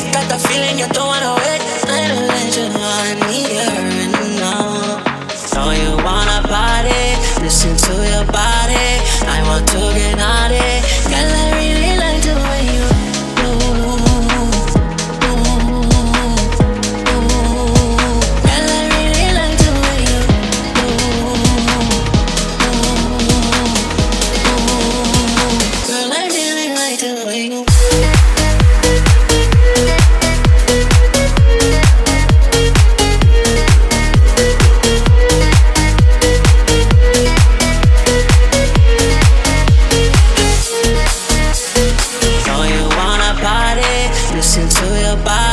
got the feeling you don't wanna wait. I don't let you know I need you right now. Know you wanna party, listen to your body. I want to get naughty. Girl, I really like the way you move. Girl, I really like the way you move. Girl, I really like the way you. Listen to your body.